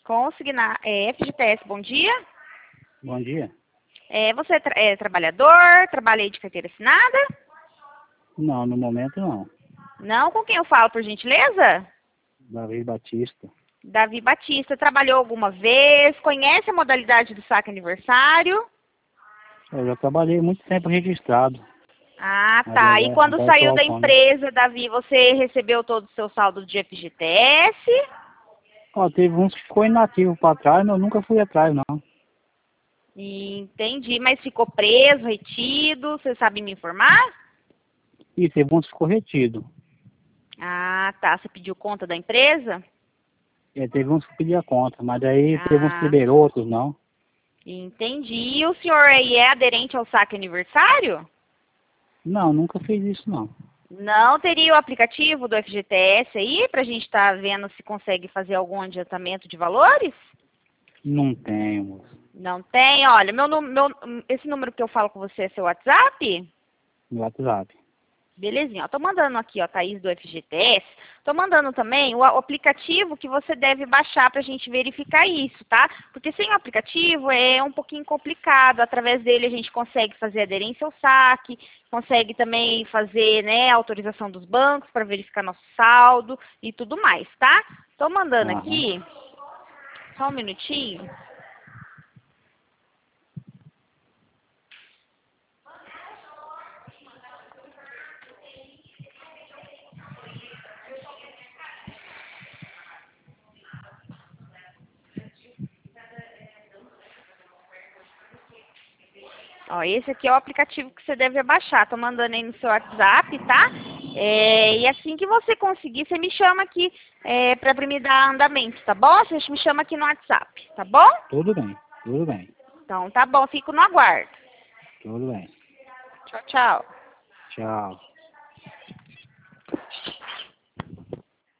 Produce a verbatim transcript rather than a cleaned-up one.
Consignar, é, F G T S, bom dia. Bom dia. É, você é, tra é trabalhador, trabalha aí de carteira assinada? Não, no momento não. Não? Com quem eu falo, por gentileza? Davi Batista. Davi Batista, trabalhou alguma vez? Conhece a modalidade do saque aniversário? Eu já trabalhei muito tempo registrado. Ah, Mas tá. E agora, quando agora eu sou saiu da autônomo. empresa, Davi, você recebeu todo o seu saldo de F G T S? Ó, teve uns que ficou inativo para trás, mas eu nunca fui atrás, não. Entendi, mas ficou preso, retido, você sabe me informar? E teve uns que ficou retido. Ah, tá. Você pediu conta da empresa? É, teve uns que pedia conta, mas aí teve uns que Ah, liberou, outros não. entendi. E o senhor aí é aderente ao saque aniversário? Não, nunca fiz isso não. Não teria o aplicativo do F G T S aí pra gente estar vendo se consegue fazer algum adiantamento de valores? Não tenho, moço. Não tem? Olha, meu, nu- meu, esse número que eu falo com você é seu WhatsApp? No WhatsApp. Belezinha, ó, tô mandando aqui, ó, Thaís do F G T S. Tô mandando também o, o aplicativo que você deve baixar pra gente verificar isso, tá? Porque sem o aplicativo é um pouquinho complicado. Através dele a gente consegue fazer aderência ao saque, consegue também fazer, né, a autorização dos bancos para verificar nosso saldo e tudo mais, tá? Tô mandando Aham. aqui, só um minutinho. Ó, esse aqui é o aplicativo que você deve baixar. Tô mandando aí no seu WhatsApp, tá? É, e assim que você conseguir, você me chama aqui é, para me dar andamento, tá bom? Você me chama aqui no WhatsApp, tá bom? Tudo bem, tudo bem, Então tá bom, fico no aguardo. tudo bem. Tchau, tchau. Tchau.